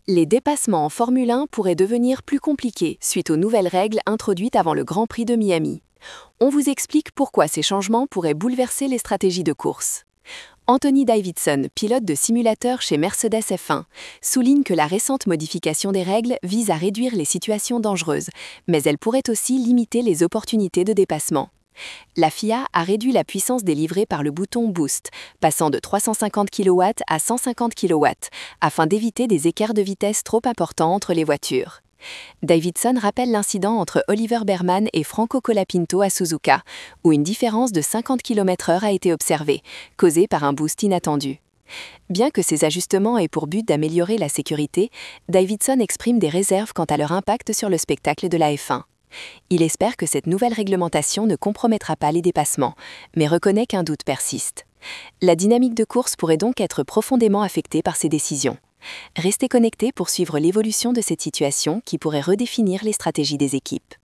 Les dépassements en Formule 1 pourraient devenir plus compliqués suite aux nouvelles règles introduites avant le Grand Prix de Miami. On vous explique pourquoi ces changements pourraient bouleverser les stratégies de course. Anthony Davidson, pilote de simulateur chez Mercedes F1, souligne que la récente modification des règles vise à réduire les situations dangereuses, mais elle pourrait aussi limiter les opportunités de dépassement. La FIA a réduit la puissance délivrée par le bouton Boost, passant de 350 kW à 150 kW, afin d'éviter des écarts de vitesse trop importants entre les voitures. Davidson rappelle l'incident entre Oliver Behrman et Franco Colapinto à Suzuka, où une différence de 50 km/h a été observée, causée par un boost inattendu. Bien que ces ajustements aient pour but d'améliorer la sécurité, Davidson exprime des réserves quant à leur impact sur le spectacle de la F1. Il espère que cette nouvelle réglementation ne compromettra pas les dépassements, mais reconnaît qu'un doute persiste. La dynamique de course pourrait donc être profondément affectée par ces décisions. Restez connectés pour suivre l'évolution de cette situation qui pourrait redéfinir les stratégies des équipes.